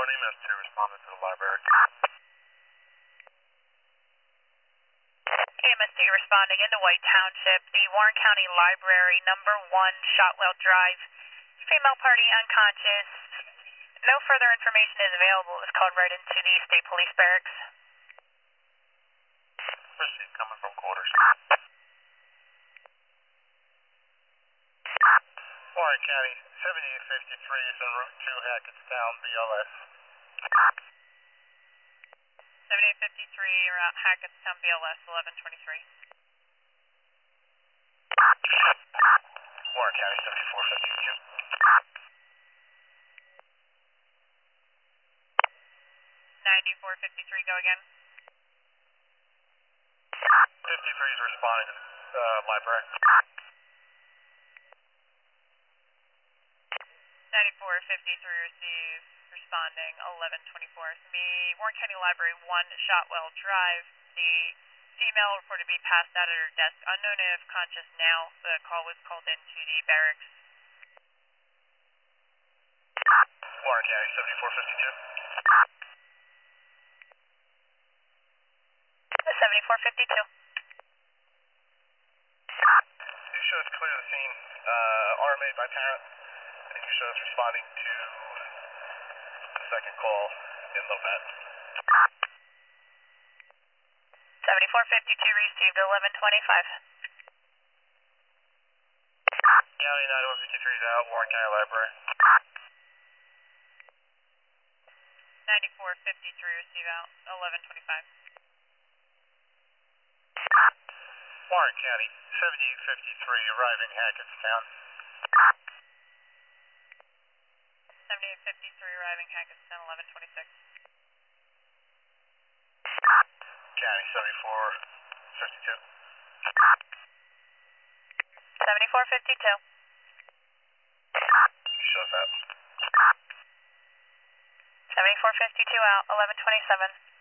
EMS 2 responded to the library. EMS 2 responding into White Township, the Warren County Library, number 1, Shotwell Drive. Female party unconscious. No further information is available. It was called right into the State Police Barracks. Proceed coming from quarters. Warren County, 7853 is en route to Hackettstown, BLS. 7853, around Hackettstown, BLS, 1123. Warren County, 7452. 9453, go again. 53 is responding to the library. 9453 receive, responding 1124. It's me, Warren County Library 1, Shotwell Drive. The female reported to be passed out at her desk, unknown if conscious now. The call was called into the barracks. Warren County, 7452. 7452. You shows clear the scene, RMA by parent, and you shows responding to the second call in Lopez. 7452 received 1125. County 9153 is out, Warren County Library. 9453 receive out 1125. Warren County, 7853 arriving Hackettstown. 7853 arriving Hackettstown 1126. County, 7452. 7452. Shows up. 7452 out 1127.